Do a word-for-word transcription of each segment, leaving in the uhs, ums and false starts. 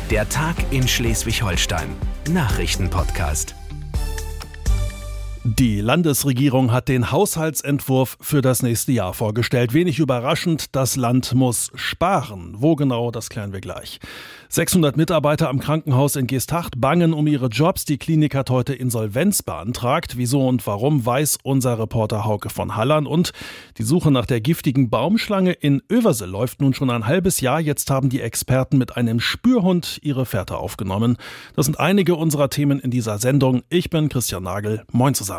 Der Tag in Schleswig-Holstein. Nachrichtenpodcast. Die Landesregierung hat den Haushaltsentwurf für das nächste Jahr vorgestellt. Wenig überraschend, das Land muss sparen. Wo genau, das klären wir gleich. sechshundert Mitarbeiter am Krankenhaus in Geesthacht bangen um ihre Jobs. Die Klinik hat heute Insolvenz beantragt. Wieso und warum, weiß unser Reporter Hauke von Halland. Und die Suche nach der giftigen Baumschlange in Översee läuft nun schon ein halbes Jahr. Jetzt haben die Experten mit einem Spürhund ihre Fährte aufgenommen. Das sind einige unserer Themen in dieser Sendung. Ich bin Christian Nagel. Moin zusammen.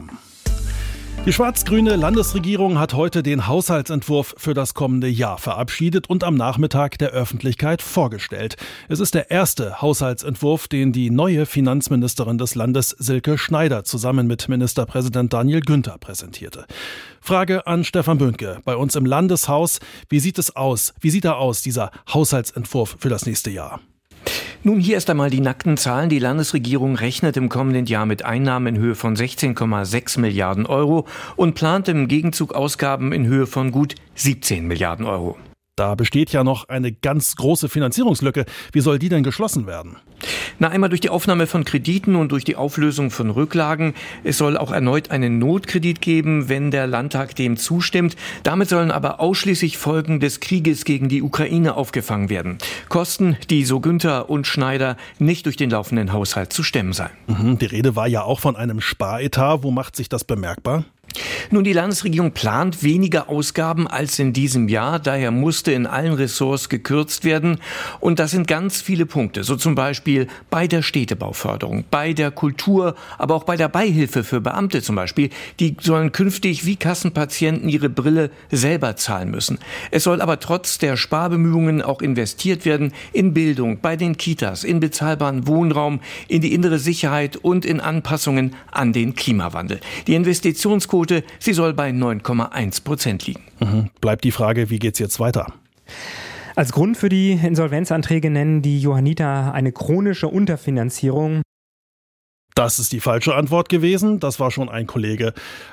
Die schwarz-grüne Landesregierung hat heute den Haushaltsentwurf für das kommende Jahr verabschiedet und am Nachmittag der Öffentlichkeit vorgestellt. Es ist der erste Haushaltsentwurf, den die neue Finanzministerin des Landes Silke Schneider zusammen mit Ministerpräsident Daniel Günther präsentierte. Frage an Stefan Böhnke bei uns im Landeshaus. Wie sieht es aus? Wie sieht er aus, dieser Haushaltsentwurf für das nächste Jahr? Nun, hier erst einmal die nackten Zahlen. Die Landesregierung rechnet im kommenden Jahr mit Einnahmen in Höhe von sechzehn Komma sechs Milliarden Euro und plant im Gegenzug Ausgaben in Höhe von gut siebzehn Milliarden Euro. Da besteht ja noch eine ganz große Finanzierungslücke. Wie soll die denn geschlossen werden? Na, einmal durch die Aufnahme von Krediten und durch die Auflösung von Rücklagen. Es soll auch erneut einen Notkredit geben, wenn der Landtag dem zustimmt. Damit sollen aber ausschließlich Folgen des Krieges gegen die Ukraine aufgefangen werden. Kosten, die so Günther und Schneider nicht durch den laufenden Haushalt zu stemmen seien. Mhm, die Rede war ja auch von einem Sparetat. Wo macht sich das bemerkbar? Nun, die Landesregierung plant weniger Ausgaben als in diesem Jahr. Daher musste in allen Ressorts gekürzt werden. Und das sind ganz viele Punkte. So zum Beispiel bei der Städtebauförderung, bei der Kultur, aber auch bei der Beihilfe für Beamte zum Beispiel. Die sollen künftig wie Kassenpatienten ihre Brille selber zahlen müssen. Es soll aber trotz der Sparbemühungen auch investiert werden in Bildung, bei den Kitas, in bezahlbaren Wohnraum, in die innere Sicherheit und in Anpassungen an den Klimawandel. Die Investitionsquote, sie soll bei neun Komma eins Prozent liegen. Mhm. Bleibt die Frage, wie geht's jetzt weiter? Als Grund für die Insolvenzanträge nennen die Johanniter eine chronische Unterfinanzierung. Das ist die falsche Antwort gewesen. Das war schon ein Kollege.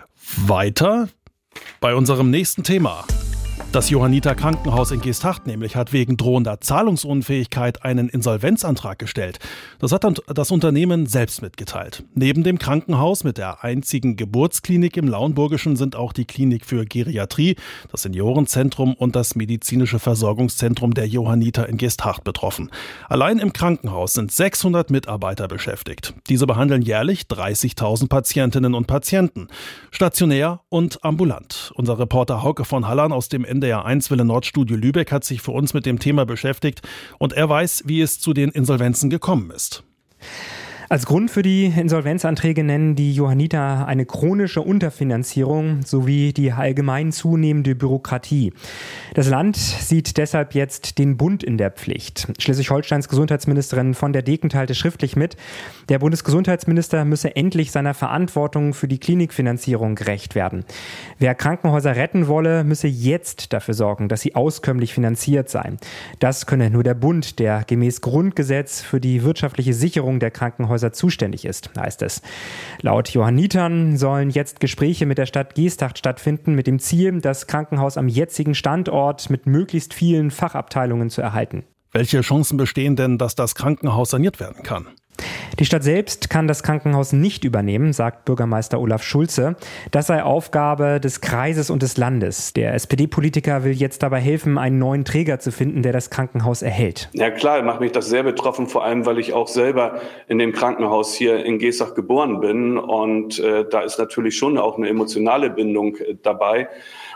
Weiter bei unserem nächsten Thema. Das Johanniter Krankenhaus in Geesthacht nämlich hat wegen drohender Zahlungsunfähigkeit einen Insolvenzantrag gestellt. Das hat dann das Unternehmen selbst mitgeteilt. Neben dem Krankenhaus mit der einzigen Geburtsklinik im Lauenburgischen sind auch die Klinik für Geriatrie, das Seniorenzentrum und das medizinische Versorgungszentrum der Johanniter in Geesthacht betroffen. Allein im Krankenhaus sind sechshundert Mitarbeiter beschäftigt. Diese behandeln jährlich dreißigtausend Patientinnen und Patienten, stationär und ambulant. Unser Reporter Hauke von Halland aus dem N D R eins Welle Nordstudio Lübeck hat sich für uns mit dem Thema beschäftigt und er weiß, wie es zu den Insolvenzen gekommen ist. Als Grund für die Insolvenzanträge nennen die Johanniter eine chronische Unterfinanzierung sowie die allgemein zunehmende Bürokratie. Das Land sieht deshalb jetzt den Bund in der Pflicht. Schleswig-Holsteins Gesundheitsministerin von der Deken teilte schriftlich mit, der Bundesgesundheitsminister müsse endlich seiner Verantwortung für die Klinikfinanzierung gerecht werden. Wer Krankenhäuser retten wolle, müsse jetzt dafür sorgen, dass sie auskömmlich finanziert seien. Das könne nur der Bund, der gemäß Grundgesetz für die wirtschaftliche Sicherung der Krankenhäuser zuständig ist, heißt es. Laut Johannitern sollen jetzt Gespräche mit der Stadt Geesthacht stattfinden, mit dem Ziel, das Krankenhaus am jetzigen Standort mit möglichst vielen Fachabteilungen zu erhalten. Welche Chancen bestehen denn, dass das Krankenhaus saniert werden kann? Die Stadt selbst kann das Krankenhaus nicht übernehmen, sagt Bürgermeister Olaf Schulze. Das sei Aufgabe des Kreises und des Landes. Der S P D-Politiker will jetzt dabei helfen, einen neuen Träger zu finden, der das Krankenhaus erhält. Ja klar, macht mich das sehr betroffen, vor allem, weil ich auch selber in dem Krankenhaus hier in Geesthacht geboren bin. Und äh, da ist natürlich schon auch eine emotionale Bindung äh, dabei.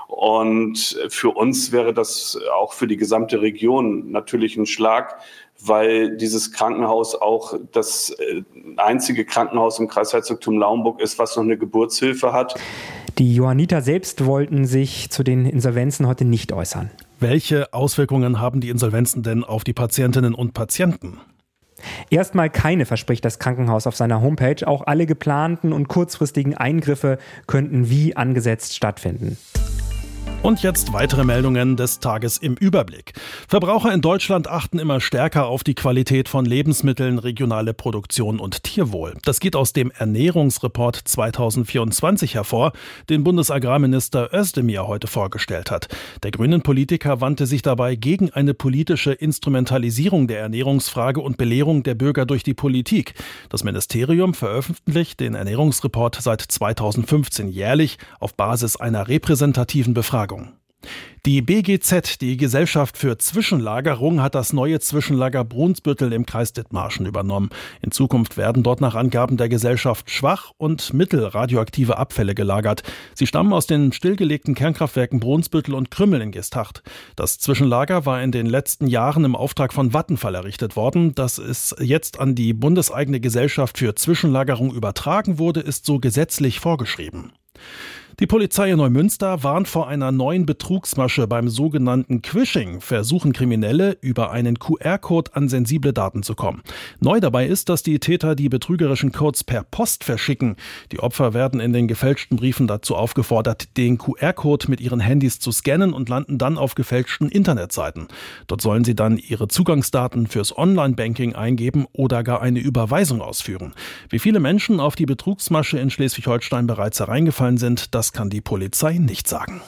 Und für uns wäre das auch für die gesamte Region natürlich ein Schlag, weil dieses Krankenhaus auch das einzige Krankenhaus im Kreisherzogtum Lauenburg ist, was noch eine Geburtshilfe hat. Die Johanniter selbst wollten sich zu den Insolvenzen heute nicht äußern. Welche Auswirkungen haben die Insolvenzen denn auf die Patientinnen und Patienten? Erstmal keine, verspricht das Krankenhaus auf seiner Homepage. Auch alle geplanten und kurzfristigen Eingriffe könnten wie angesetzt stattfinden. Und jetzt weitere Meldungen des Tages im Überblick. Verbraucher in Deutschland achten immer stärker auf die Qualität von Lebensmitteln, regionale Produktion und Tierwohl. Das geht aus dem Ernährungsreport zweitausendvierundzwanzig hervor, den Bundesagrarminister Özdemir heute vorgestellt hat. Der grünen Politiker wandte sich dabei gegen eine politische Instrumentalisierung der Ernährungsfrage und Belehrung der Bürger durch die Politik. Das Ministerium veröffentlicht den Ernährungsreport seit zweitausendfünfzehn jährlich auf Basis einer repräsentativen Befragung. Die B G Z, die Gesellschaft für Zwischenlagerung, hat das neue Zwischenlager Brunsbüttel im Kreis Dithmarschen übernommen. In Zukunft werden dort nach Angaben der Gesellschaft schwach- und mittelradioaktive Abfälle gelagert. Sie stammen aus den stillgelegten Kernkraftwerken Brunsbüttel und Krümmel in Geesthacht. Das Zwischenlager war in den letzten Jahren im Auftrag von Vattenfall errichtet worden. Dass es jetzt an die bundeseigene Gesellschaft für Zwischenlagerung übertragen wurde, ist so gesetzlich vorgeschrieben. Die Polizei in Neumünster warnt vor einer neuen Betrugsmasche beim sogenannten Quishing. Versuchen Kriminelle, über einen Q R-Code an sensible Daten zu kommen. Neu dabei ist, dass die Täter die betrügerischen Codes per Post verschicken. Die Opfer werden in den gefälschten Briefen dazu aufgefordert, den Q R-Code mit ihren Handys zu scannen und landen dann auf gefälschten Internetseiten. Dort sollen sie dann ihre Zugangsdaten fürs Online-Banking eingeben oder gar eine Überweisung ausführen. Wie viele Menschen auf die Betrugsmasche in Schleswig-Holstein bereits hereingefallen sind, das Das kann die Polizei nicht sagen.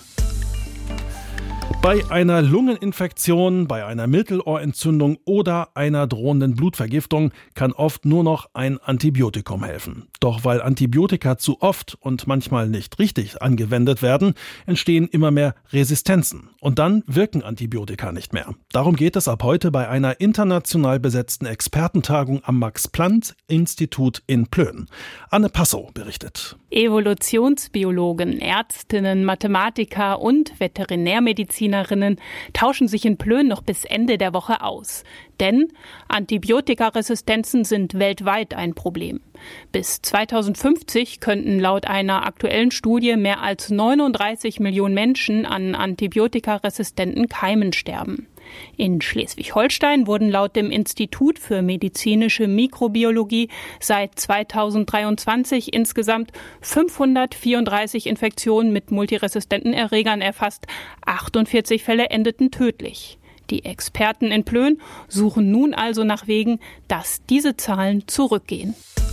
Bei einer Lungeninfektion, bei einer Mittelohrentzündung oder einer drohenden Blutvergiftung kann oft nur noch ein Antibiotikum helfen. Doch weil Antibiotika zu oft und manchmal nicht richtig angewendet werden, entstehen immer mehr Resistenzen. Und dann wirken Antibiotika nicht mehr. Darum geht es ab heute bei einer international besetzten Expertentagung am Max-Planck-Institut in Plön. Anne Passow berichtet. Evolutionsbiologen, Ärztinnen, Mathematiker und Veterinärmedizinerinnen tauschen sich in Plön noch bis Ende der Woche aus. Denn Antibiotikaresistenzen sind weltweit ein Problem. Bis zweitausendfünfzig könnten laut einer aktuellen Studie mehr als neununddreißig Millionen Menschen an antibiotikaresistenten Keimen sterben. In Schleswig-Holstein wurden laut dem Institut für medizinische Mikrobiologie seit zweitausenddreiundzwanzig insgesamt fünfhundertvierunddreißig Infektionen mit multiresistenten Erregern erfasst. achtundvierzig Fälle endeten tödlich. Die Experten in Plön suchen nun also nach Wegen, dass diese Zahlen zurückgehen.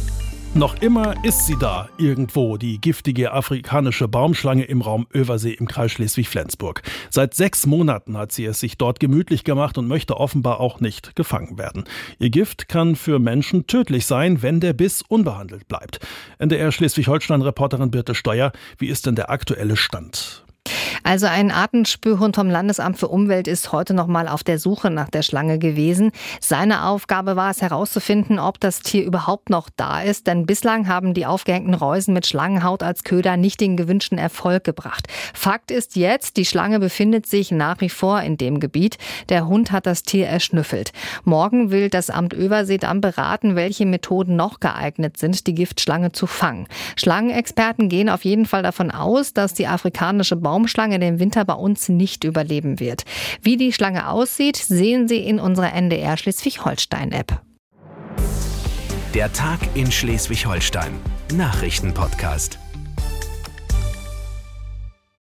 Noch immer ist sie da, irgendwo, die giftige afrikanische Baumschlange im Raum Översee im Kreis Schleswig-Flensburg. Seit sechs Monaten hat sie es sich dort gemütlich gemacht und möchte offenbar auch nicht gefangen werden. Ihr Gift kann für Menschen tödlich sein, wenn der Biss unbehandelt bleibt. N D R Schleswig-Holstein-Reporterin Birte Steuer, wie ist denn der aktuelle Stand? Also ein Artenspürhund vom Landesamt für Umwelt ist heute noch mal auf der Suche nach der Schlange gewesen. Seine Aufgabe war es herauszufinden, ob das Tier überhaupt noch da ist, denn bislang haben die aufgehängten Reusen mit Schlangenhaut als Köder nicht den gewünschten Erfolg gebracht. Fakt ist jetzt, die Schlange befindet sich nach wie vor in dem Gebiet. Der Hund hat das Tier erschnüffelt. Morgen will das Amt Översee dann beraten, welche Methoden noch geeignet sind, die Giftschlange zu fangen. Schlangenexperten gehen auf jeden Fall davon aus, dass die afrikanische Baumschlange den Winter bei uns nicht überleben wird. Wie die Schlange aussieht, sehen Sie in unserer N D R Schleswig-Holstein-App. Der Tag in Schleswig-Holstein. Nachrichtenpodcast.